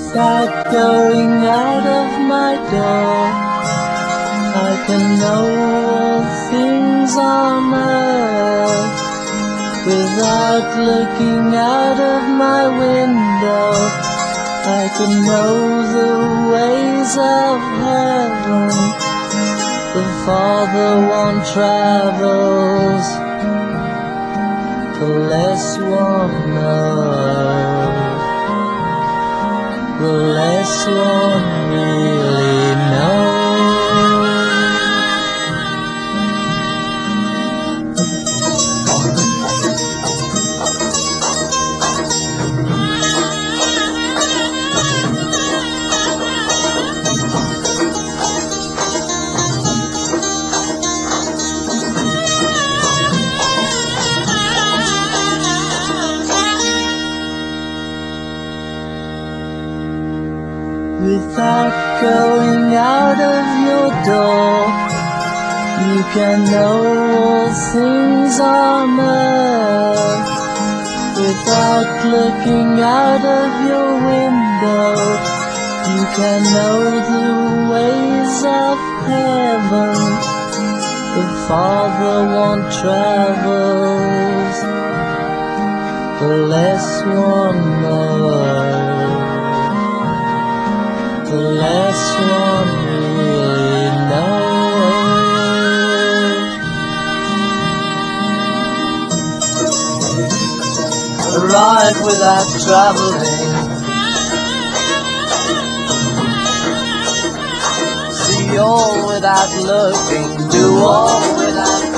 Without going out of my door, I can know all things on earth. Without looking out of my window, I can know the ways of heaven. The farther one travels, the less one knows, the less one really knows. Without going out of your door, you can know all things on earth. Without looking out of your window, you can know the ways of heaven. The farther one travels, the less one knows, the less one really knows. Ride without traveling, see all without looking, do all without